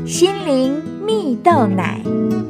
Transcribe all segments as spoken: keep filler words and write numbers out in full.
心灵蜜豆奶。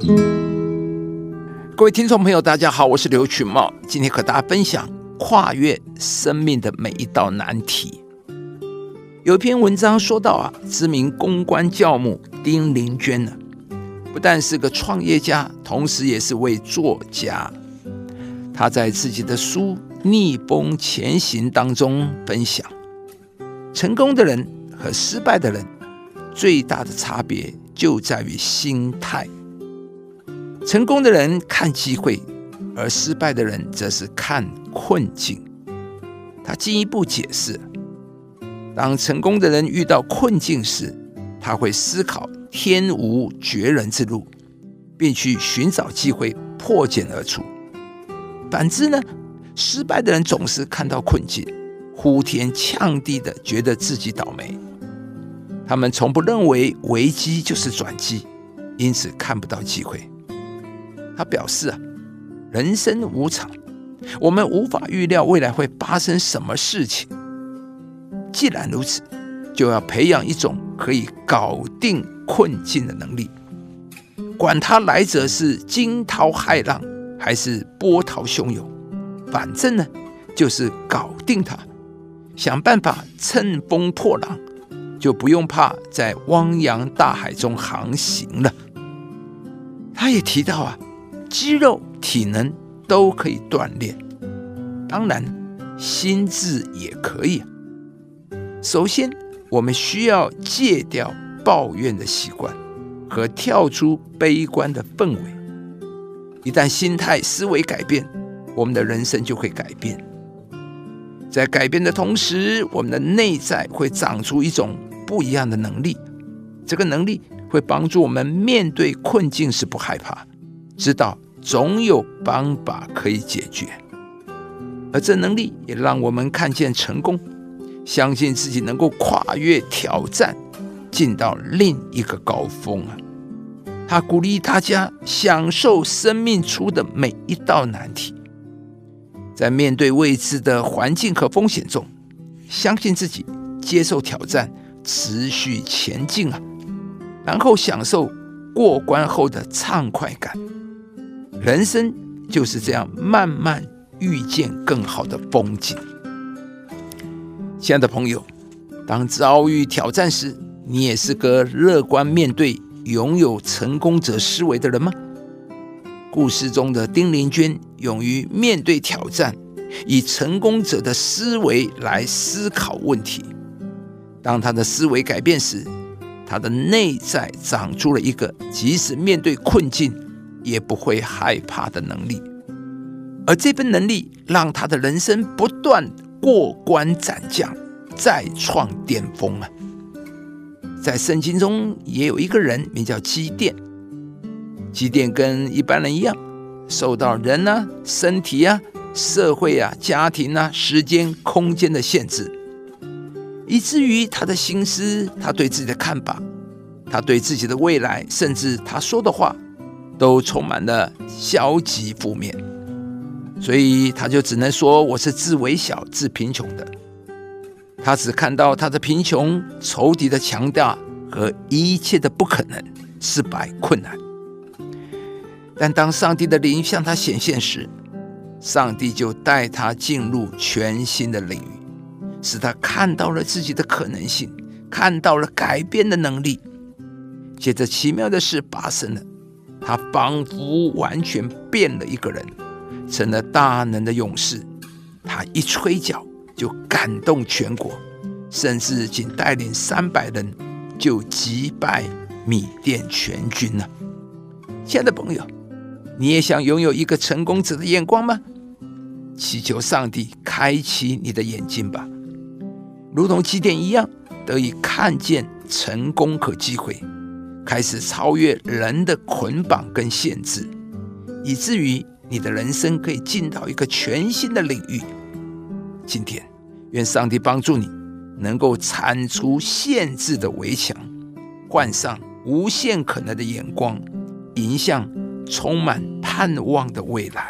各位听众朋友大家好，我是刘群茂，今天和大家分享跨越生命的每一道难题。有一篇文章说到啊，知名公关教母丁玲娟呢，不但是个创业家，同时也是位作家。她在自己的书《逆风前行》当中分享，成功的人和失败的人最大的差别就在于心态。成功的人看机会，而失败的人则是看困境。他进一步解释，当成功的人遇到困境时，他会思考天无绝人之路，并去寻找机会破茧而出。反之呢，失败的人总是看到困境，呼天抢地的觉得自己倒霉。他们从不认为危机就是转机，因此看不到机会。他表示啊，人生无常，我们无法预料未来会发生什么事情。既然如此，就要培养一种可以搞定困境的能力，管它来者是惊涛骇浪还是波涛汹涌，反正呢就是搞定它，想办法乘风破浪，就不用怕在汪洋大海中航行了。他也提到啊，肌肉体能都可以锻炼，当然心智也可以。首先我们需要戒掉抱怨的习惯和跳出悲观的氛围。一旦心态思维改变，我们的人生就会改变。在改变的同时，我们的内在会长出一种不一样的能力，这个能力会帮助我们面对困境时不害怕，知道总有方法可以解决。而这能力也让我们看见成功，相信自己能够跨越挑战，进到另一个高峰啊！他鼓励大家享受生命出的每一道难题，在面对未知的环境和风险中，相信自己，接受挑战，持续前进啊，然后享受过关后的畅快感。人生就是这样慢慢遇见更好的风景。亲爱的朋友，当遭遇挑战时，你也是个乐观面对、拥有成功者思维的人吗？故事中的丁玲娟勇于面对挑战，以成功者的思维来思考问题。当她的思维改变时，她的内在长出了一个即使面对困境也不会害怕的能力，而这份能力让她的人生不断过关斩将，再创巅峰啊！在圣经中也有一个人名叫基甸，基甸跟一般人一样，受到人啊、身体啊、社会啊、家庭啊、时间、空间的限制，以至于他的心思、他对自己的看法、他对自己的未来，甚至他说的话，都充满了消极负面。所以他就只能说，我是自微小、自贫穷的。他只看到他的贫穷、仇敌的强大和一切的不可能、失败、困难。但当上帝的灵向他显现时，上帝就带他进入全新的领域，使他看到了自己的可能性，看到了改变的能力。接着奇妙的事发生了，他仿佛完全变了一个人，成了大能的勇士。他一吹角就感动全国，甚至仅带领三百人就击败米甸全军了。亲爱的朋友，你也想拥有一个成功者的眼光吗？祈求上帝开启你的眼睛吧，如同基甸一样，得以看见成功和机会，开始超越人的捆绑跟限制，以至于你的人生可以进到一个全新的领域。今天愿上帝帮助你能够铲除限制的围墙，换上无限可能的眼光，迎向充满盼望的未来。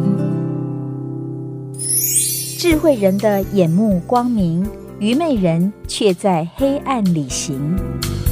智慧人的眼目光明，愚昧人却在黑暗里行。